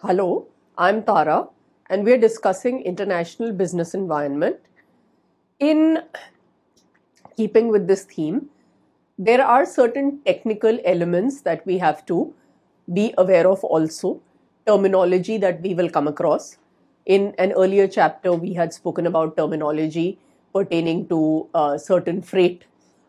Hello, I'm Tara, and we're discussing international business environment. In keeping with this theme, there are certain technical elements that we have to be aware of also, terminology that we will come across. In an earlier chapter, we had spoken about terminology pertaining to certain freight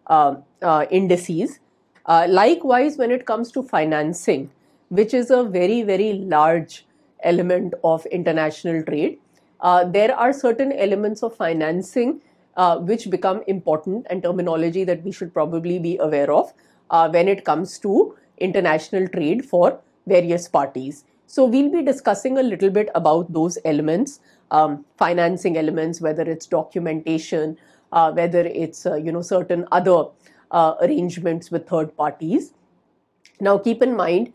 indices. Likewise, when it comes to financing, which is a very, very large element of international trade, there are certain elements of financing which become important and terminology that we should probably be aware of when it comes to international trade for various parties. So we'll be discussing a little bit about those elements, financing elements, whether it's documentation, whether it's certain other arrangements with third parties. Now, keep in mind,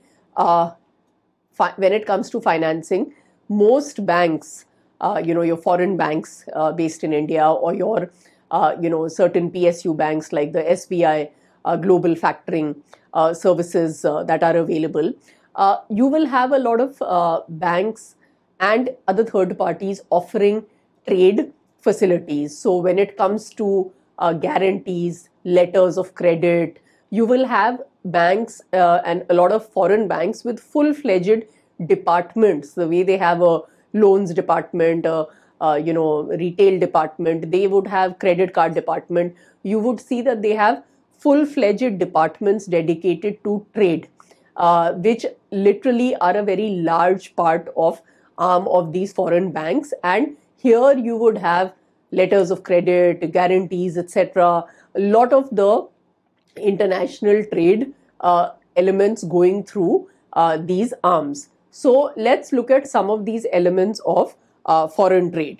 when it comes to financing, most banks, your foreign banks based in India, or your, certain PSU banks like the SBI Global Factoring services that are available, you will have a lot of banks and other third parties offering trade facilities. So when it comes to guarantees, letters of credit, you will have banks and a lot of foreign banks with full-fledged departments. The way they have a loans department, retail department, they would have credit card department. You would see that they have full-fledged departments dedicated to trade, which literally are a very large part of arm of these foreign banks. And here you would have letters of credit, guarantees, etc. A lot of the international trade elements going through these arms. So let's look at some of these elements of foreign trade.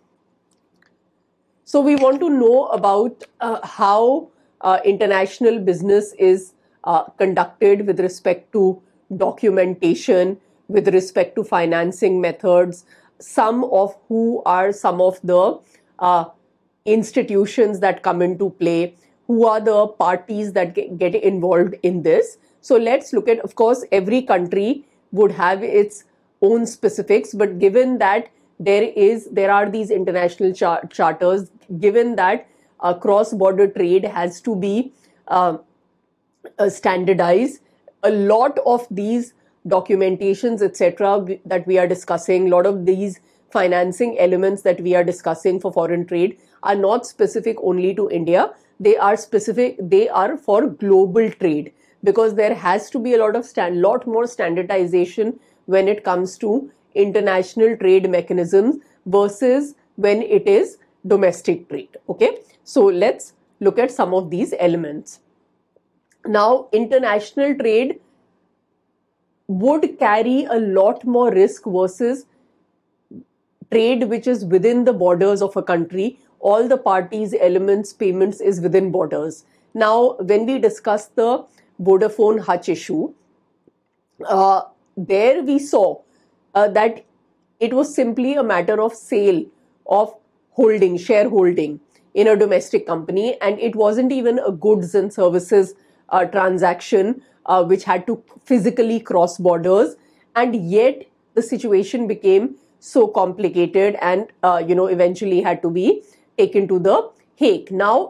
So we want to know about how international business is conducted with respect to documentation, with respect to financing methods, some of the institutions that come into play, who are the parties that get involved in this. So let's look at, of course, every country would have its own specifics, but given that there are these international charters, given that cross-border trade has to be standardized, a lot of these documentations, etc., that we are discussing, a lot of these financing elements that we are discussing for foreign trade are not specific only to India. They are for global trade, because there has to be a lot more standardization when it comes to international trade mechanisms versus when it is domestic trade. Okay, so let's look at some of these elements. Now, international trade would carry a lot more risk versus trade which is within the borders of a country. All the parties, elements, payments is within borders. Now, when we discuss the Vodafone Hutch issue, there we saw that it was simply a matter of sale of shareholding in a domestic company, and it wasn't even a goods and services transaction which had to physically cross borders, and yet the situation became so complicated and eventually had to be taken to the Hague. Now,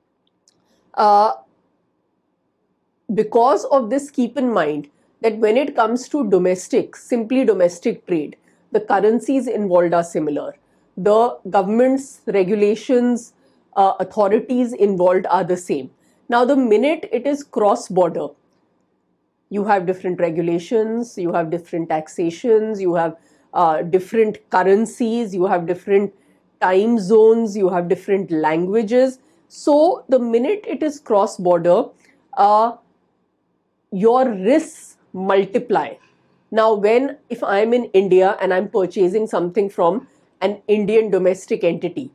because of this, keep in mind that when it comes to simply domestic trade, the currencies involved are similar. The government's regulations, authorities involved are the same. Now, the minute it is cross-border, you have different regulations, you have different taxations, you have different currencies, you have different time zones, you have different languages. So the minute it is cross-border, your risks multiply. Now, if I'm in India and I'm purchasing something from an Indian domestic entity,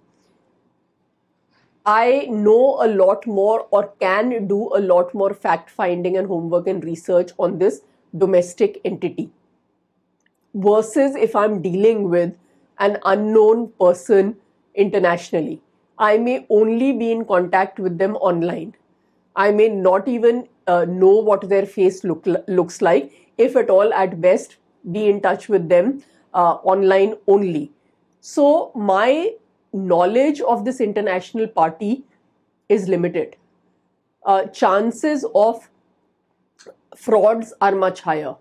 I know a lot more, or can do a lot more fact-finding and homework and research on this domestic entity, versus if I'm dealing with an unknown person internationally. I may only be in contact with them online. I may not even know what their face looks like. If at all, at best, be in touch with them online only. So my knowledge of this international party is limited. Chances of frauds are much higher.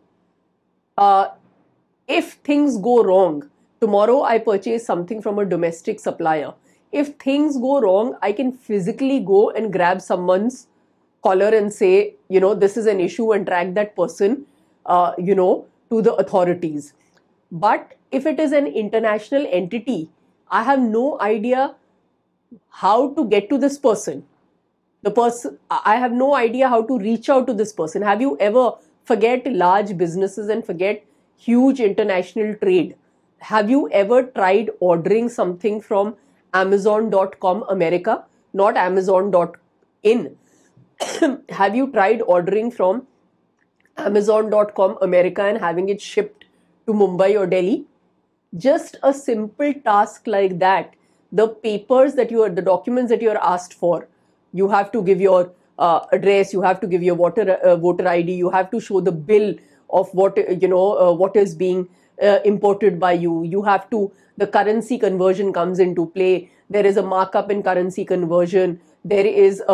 If things go wrong, tomorrow I purchase something from a domestic supplier. If things go wrong, I can physically go and grab someone's collar and say, this is an issue, and track that person, to the authorities. But if it is an international entity, I have no idea how to get to this person. I have no idea how to reach out to this person. Have you ever, forget large businesses and forget huge international trade, have you ever tried ordering something from Amazon.com America, not Amazon.in? Have you tried ordering from Amazon.com America and having it shipped to Mumbai or Delhi? Just a simple task like that, the the documents that you are asked for, you have to give your address, you have to give your voter ID, you have to show the bill of what is being imported by you. You have to, the currency conversion comes into play. There is a markup in currency conversion. There is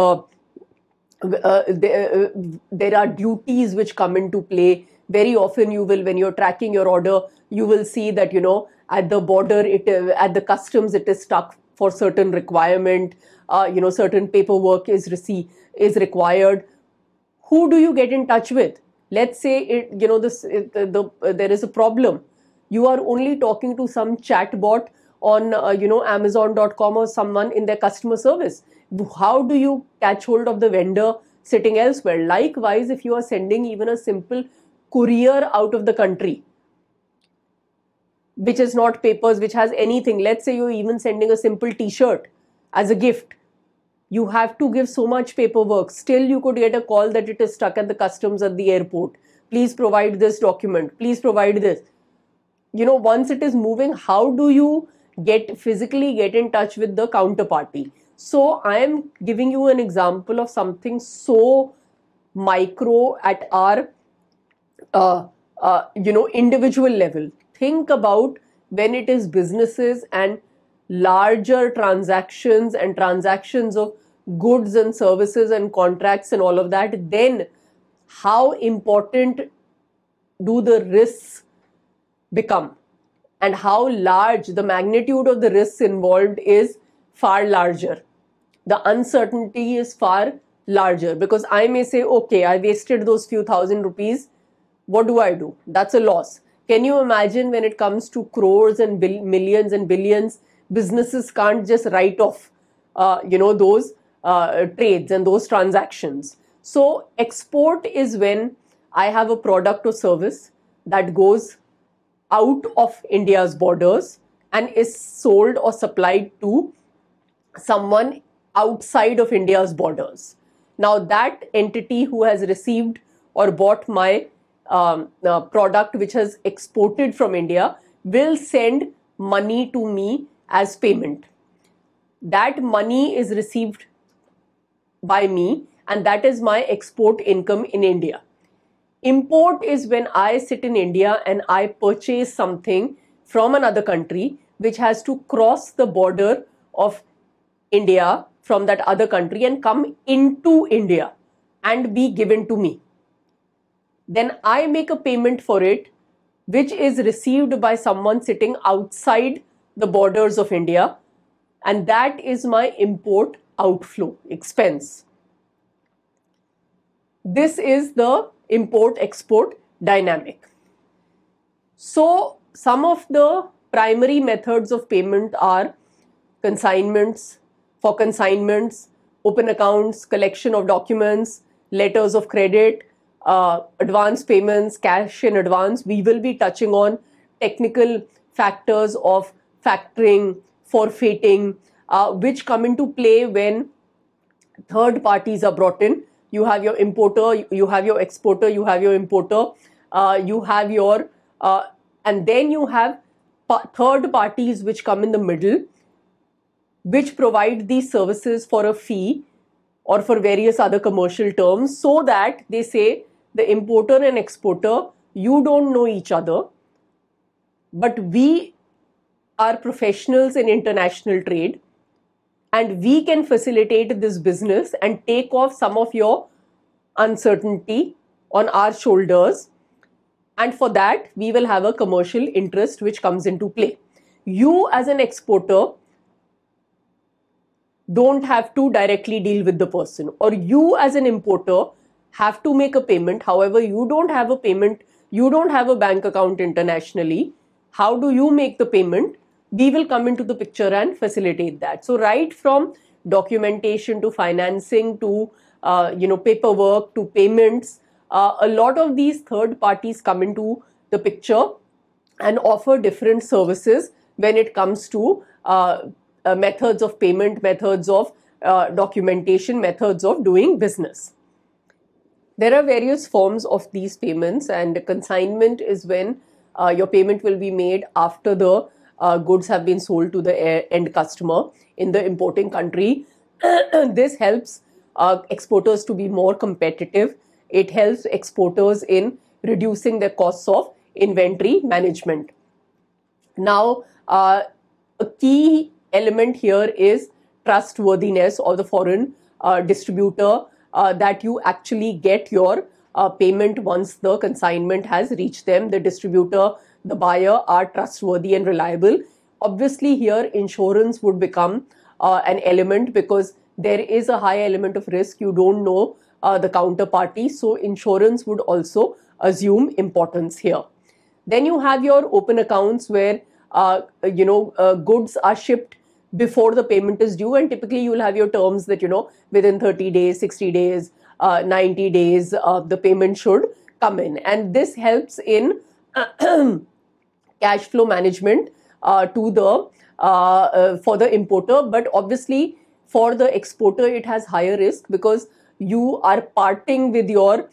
there are duties which come into play. Very often you will, when you're tracking your order, you will see that, at the border, at the customs, it is stuck for certain requirement. Certain paperwork is required. Who do you get in touch with? Let's say there is a problem. You are only talking to some chatbot on Amazon.com or someone in their customer service. How do you catch hold of the vendor sitting elsewhere? Likewise, if you are sending even a simple courier out of the country, which is not papers, which has anything, let's say you're even sending a simple t-shirt as a gift, you have to give so much paperwork. Still, you could get a call that it is stuck at the customs at the airport. Please provide this document. Please provide this. Once it is moving, how do you physically get in touch with the counterparty? So I am giving you an example of something so micro at our, individual level. Think about when it is businesses and larger transactions and transactions of goods and services and contracts and all of that, then how important do the risks become, and how large the magnitude of the risks involved is far larger. The uncertainty is far larger, because I may say, okay, I wasted those few thousand rupees. What do I do? That's a loss. Can you imagine when it comes to crores and millions and billions? Businesses can't just write off, those trades and those transactions. So export is when I have a product or service that goes out of India's borders and is sold or supplied to someone outside of India's borders. Now that entity who has received or bought my product which has exported from India will send money to me as payment. That money is received by me, and that is my export income in India. Import is when I sit in India and I purchase something from another country which has to cross the border of India from that other country and come into India and be given to me. Then I make a payment for it, which is received by someone sitting outside the borders of India, and that is my import outflow expense. This is the import-export dynamic. So some of the primary methods of payment are consignments, for consignments, open accounts, collection of documents, letters of credit, advance payments, cash in advance. We will be touching on technical factors of factoring, forfeiting, which come into play when third parties are brought in. You have your importer, you have your exporter, you have your importer, you have your, and then you have third parties which come in the middle, which provide these services for a fee or for various other commercial terms, so that they say the importer and exporter, you don't know each other. but we are professionals in international trade, and we can facilitate this business and take off some of your uncertainty on our shoulders. And for that, we will have a commercial interest which comes into play. You as an exporter don't have to directly deal with the person, or you as an importer have to make a payment. However, you don't have a payment, you don't have a bank account internationally. How do you make the payment? We will come into the picture and facilitate that. So right from documentation to financing to paperwork to payments, a lot of these third parties come into the picture and offer different services when it comes to methods of payment, methods of documentation, methods of doing business. There are various forms of these payments, and consignment is when your payment will be made after the goods have been sold to the end customer in the importing country. This helps exporters to be more competitive. It helps exporters in reducing their costs of inventory management. Now, a key element here is trustworthiness of the foreign distributor, that you actually get your payment once the consignment has reached them. The distributor, the buyer are trustworthy and reliable. Obviously, here insurance would become an element, because there is a high element of risk. You don't know the counterparty, so insurance would also assume importance here. Then you have your open accounts where goods are shipped before the payment is due, and typically you will have your terms that within 30 days, 60 days, 90 days the payment should come in, and this helps in cash flow management to the for the importer. But obviously for the exporter it has higher risk, because you are parting with your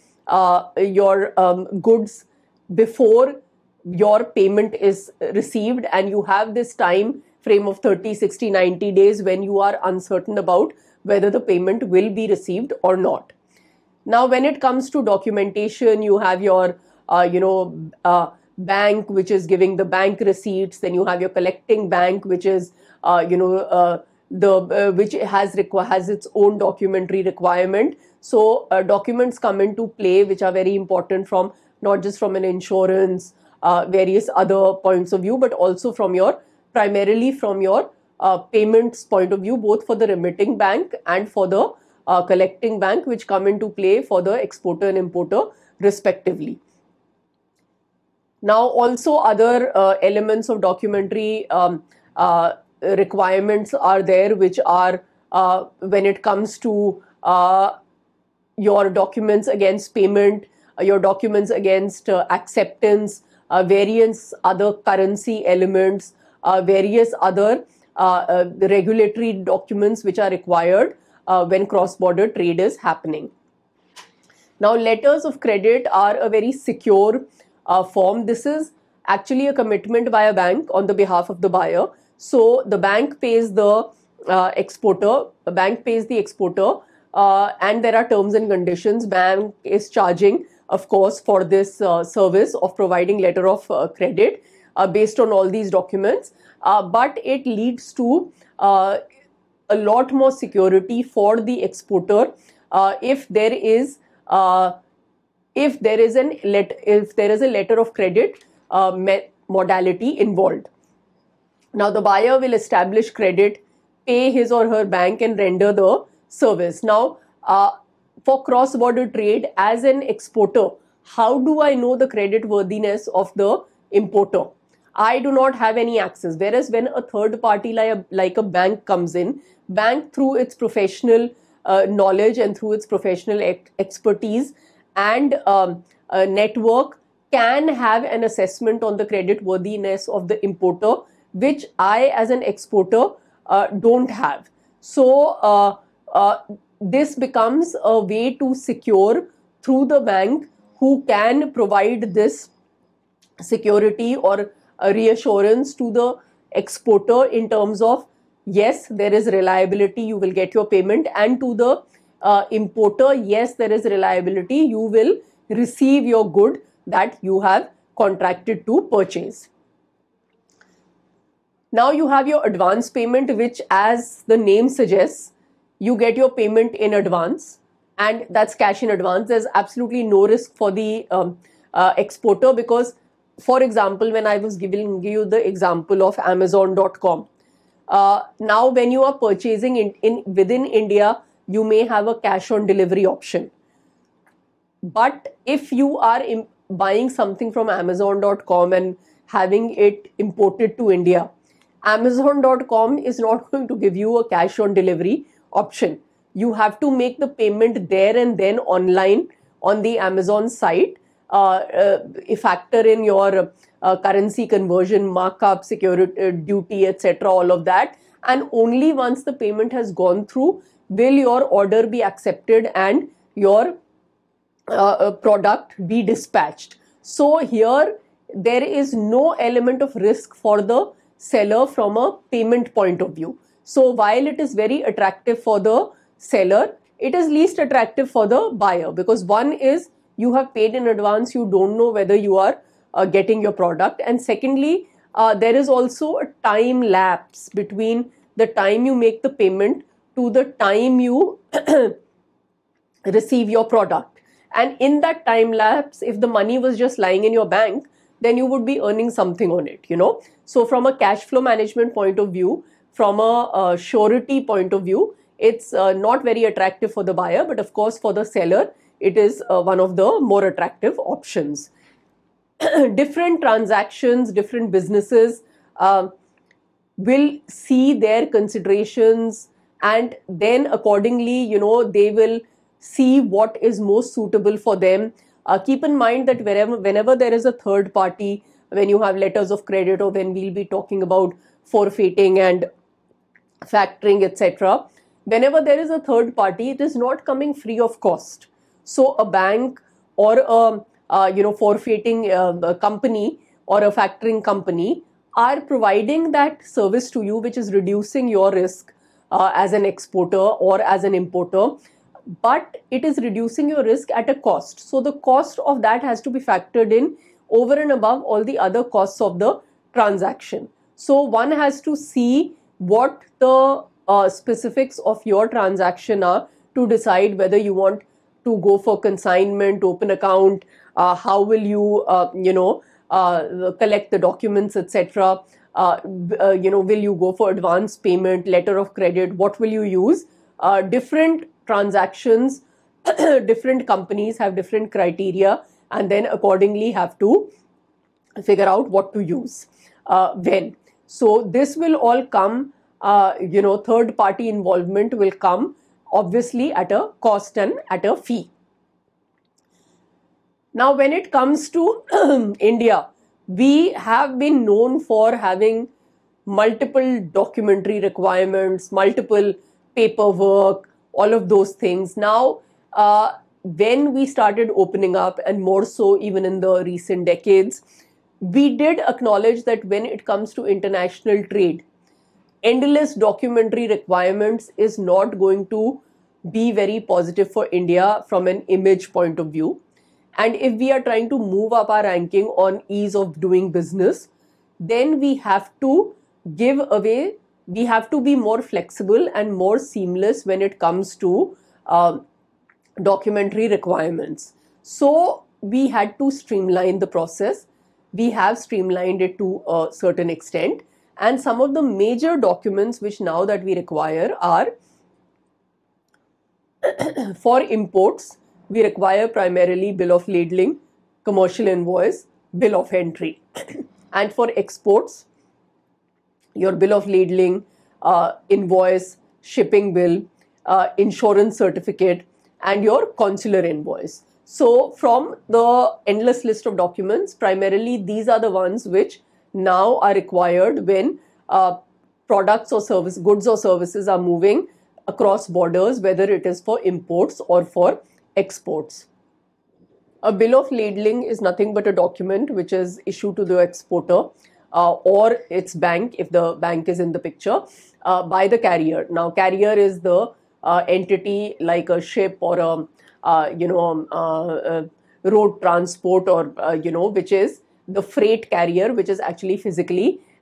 goods before your payment is received, and you have this time frame of 30, 60, 90 days when you are uncertain about whether the payment will be received or not. Now, when it comes to documentation, you have your bank, which is giving the bank receipts. Then you have your collecting bank, which is which has its own documentary requirement. So documents come into play which are very important, from not just from an insurance, various other points of view, but also primarily from your payments point of view, both for the remitting bank and for the collecting bank, which come into play for the exporter and importer respectively. Now, also other elements of documentary requirements are there, which are when it comes to your documents against payment, your documents against acceptance, various other currency elements, various other regulatory documents which are required when cross-border trade is happening. Now, letters of credit are a very secure form. This is actually a commitment by a bank on the behalf of the buyer. So the bank pays the exporter, and there are terms and conditions. Bank is charging, of course, for this service of providing letter of credit based on all these documents, but it leads to a lot more security for the exporter if there is a letter of credit modality involved. Now, the buyer will establish credit, pay his or her bank, and render the service. Now, for cross-border trade, as an exporter, how do I know the credit worthiness of the importer? I do not have any access. Whereas when a third party like a bank comes in, bank through its professional knowledge and through its professional expertise and network can have an assessment on the credit worthiness of the importer, which I as an exporter don't have. So this becomes a way to secure through the bank, who can provide this security or a reassurance to the exporter in terms of, yes, there is reliability, you will get your payment, and to the importer, yes, there is reliability, you will receive your good that you have contracted to purchase. Now you have your advance payment, which, as the name suggests, you get your payment in advance, and that's cash in advance. There's absolutely no risk for the exporter, because, for example, when I was giving you the example of Amazon.com, now when you are purchasing within India, you may have a cash on delivery option. But if you are buying something from Amazon.com and having it imported to India, Amazon.com is not going to give you a cash on delivery option. You have to make the payment there and then online on the Amazon site, factor in your currency conversion, markup, security, duty, etc., all of that. And only once the payment has gone through will your order be accepted and your product be dispatched. So here there is no element of risk for the seller from a payment point of view. So while it is very attractive for the seller, it is least attractive for the buyer, because one is you have paid in advance, you don't know whether you are getting your product, and secondly, there is also a time lapse between the time you make the payment to the time you receive your product. And in that time lapse, if the money was just lying in your bank, then you would be earning something on it, So from a cash flow management point of view, from a surety point of view, it's not very attractive for the buyer, but of course for the seller, it is one of the more attractive options. Different transactions, different businesses will see their considerations, and then accordingly, they will see what is most suitable for them. Keep in mind that whenever there is a third party, when you have letters of credit, or when we'll be talking about forfeiting and factoring, etc., whenever there is a third party, it is not coming free of cost. So a bank or a forfeiting company or a factoring company are providing that service to you, which is reducing your risk as an exporter or as an importer, but it is reducing your risk at a cost. So the cost of that has to be factored in over and above all the other costs of the transaction. So one has to see what the specifics of your transaction are to decide whether you want to go for consignment, open account, how will you, collect the documents, etc. Will you go for advance payment, letter of credit? What will you use? Different transactions, different companies have different criteria, and then accordingly have to figure out what to use when. So this will all come, third party involvement will come obviously at a cost and at a fee. Now, when it comes to India, we have been known for having multiple documentary requirements, multiple paperwork, all of those things. Now, when we started opening up, and more so even in the recent decades, we did acknowledge that when it comes to international trade, endless documentary requirements is not going to be very positive for India from an image point of view. And if we are trying to move up our ranking on ease of doing business, then we have to give away, we have to be more flexible and more seamless when it comes to documentary requirements. So we had to streamline the process. We have streamlined it to a certain extent. And some of the major documents which now that we require are for imports, we require primarily bill of ladling, commercial invoice, bill of entry. And for exports, your bill of ladling, invoice, shipping bill, insurance certificate, and your consular invoice. So from the endless list of documents, primarily these are the ones which now are required when products or goods or services are moving across borders, whether it is for imports or for exports. A bill of ladling is nothing but a document which is issued to the exporter or its bank, if the bank is in the picture, by the carrier. Now, carrier is the entity like a ship or a road transport, or which is the freight carrier, which is actually physically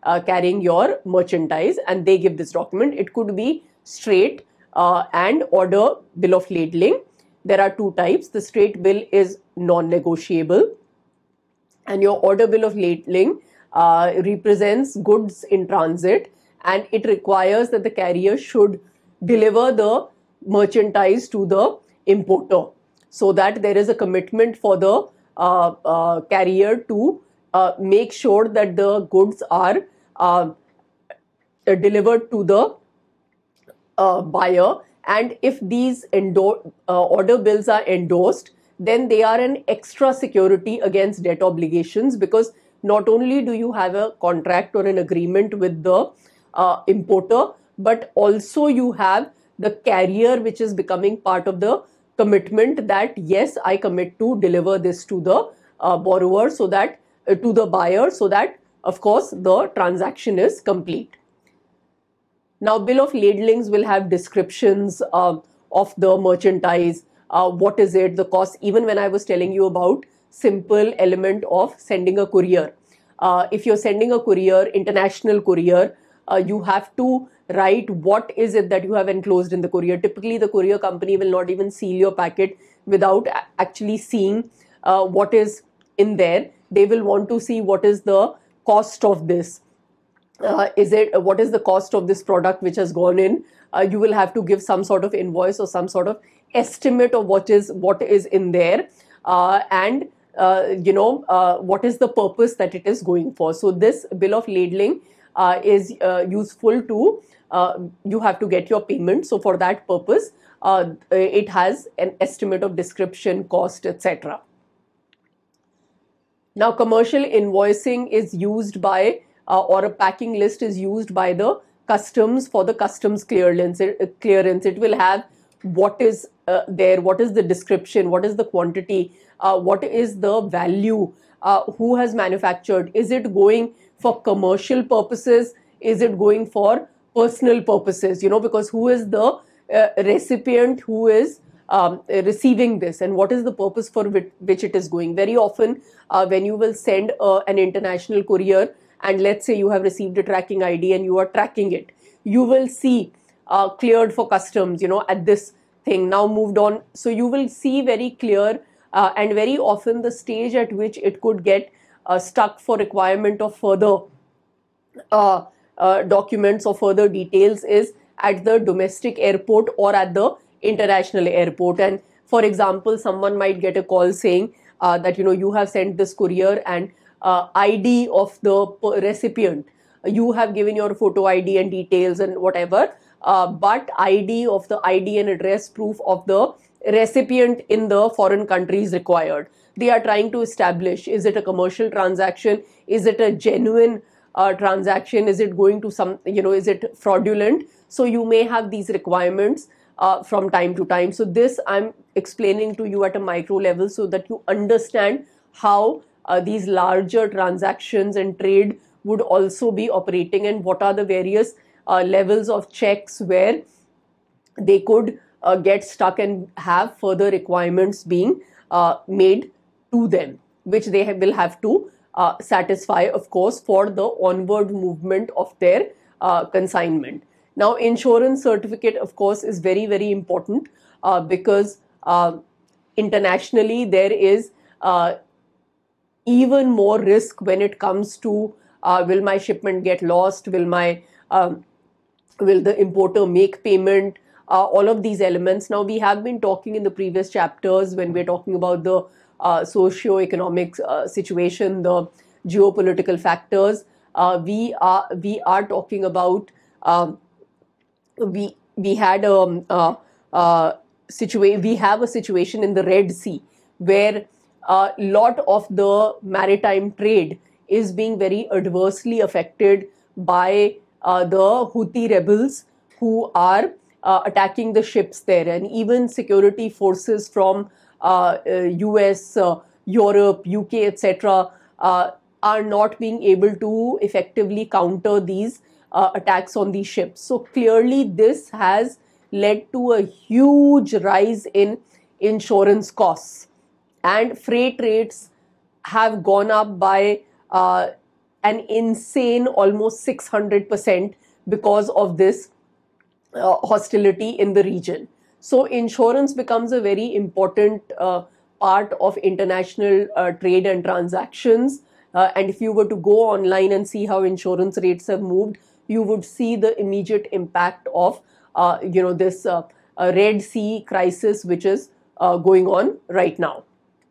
carrying your merchandise, and they give this document. It could be straight and order bill of ladling. There are two types. The straight bill is non-negotiable, and your order bill of ladling represents goods in transit, and it requires that the carrier should deliver the merchandise to the importer, so that there is a commitment for the carrier to make sure that the goods are delivered to the buyer. And if these order bills are endorsed, then they are an extra security against debt obligations, because not only do you have a contract or an agreement with the importer, but also you have the carrier, which is becoming part of the commitment that yes, I commit to deliver this to the borrower, so that to the buyer, so that of course the transaction is complete. Now, bill of ladlings will have descriptions of the merchandise, what is it, the cost. Even when I was telling you about simple element of sending a courier, if you're sending a courier, international courier, you have to write what is it that you have enclosed in the courier. Typically, the courier company will not even seal your packet without actually seeing what is in there. They will want to see what is the cost of this. What is the cost of this product which has gone in. You will have to give some sort of invoice or some sort of estimate of what is in there, and what is the purpose that it is going for. So this bill of ladling is useful to, you have to get your payment. So for that purpose, it has an estimate of description, cost, etc. Now, commercial invoicing is used by, or a packing list is used by the customs for the customs clearance. It will have what is there, what is the description, what is the quantity, what is the value, who has manufactured, is it going for commercial purposes, is it going for personal purposes, because who is the recipient, who is receiving this, and what is the purpose for which it is going. Very often when you will send an international courier, and let's say you have received a tracking ID and you are tracking it, you will see cleared for customs, at this thing, now moved on. So you will see very clear, and very often the stage at which it could get stuck for requirement of further documents or further details is at the domestic airport or at the international airport. And for example, someone might get a call saying that you have sent this courier, and ID of the recipient, you have given your photo ID and details and whatever, but ID and address proof of the recipient in the foreign country is required. They are trying to establish, is it a commercial transaction, is it a genuine transaction, is it going to some, is it fraudulent. So you may have these requirements from time to time. So this I'm explaining to you at a micro level, so that you understand how these larger transactions and trade would also be operating, and what are the various levels of checks where they could get stuck and have further requirements being made to them, which they will have to satisfy, of course, for the onward movement of their consignment. Now, insurance certificate, of course, is very, very important because internationally there is even more risk when it comes to will my shipment get lost, will the importer make payment, all of these elements. Now, we have been talking in the previous chapters when we're talking about the socio-economic situation, the geopolitical factors. We are talking about we have a situation in the Red Sea where a lot of the maritime trade is being very adversely affected by the Houthi rebels who are attacking the ships there, and even security forces from US, Europe, UK, etc. Are not being able to effectively counter these attacks on these ships. So clearly this has led to a huge rise in insurance costs, and freight rates have gone up by an insane almost 600% because of this hostility in the region. So insurance becomes a very important part of international trade and transactions. And if you were to go online and see how insurance rates have moved, you would see the immediate impact of this Red Sea crisis, which is going on right now.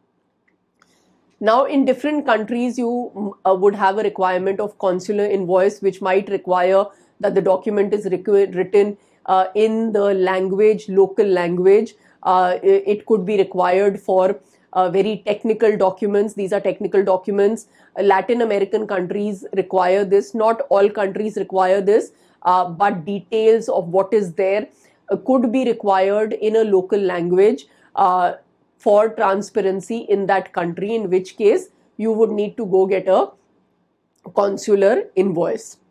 Now, in different countries, you would have a requirement of consular invoice, which might require that the document is written in the language, local language. It could be required for very technical documents. These are technical documents. Latin American countries require this. Not all countries require this, but details of what is there could be required in a local language for transparency in that country, in which case you would need to go get a consular invoice.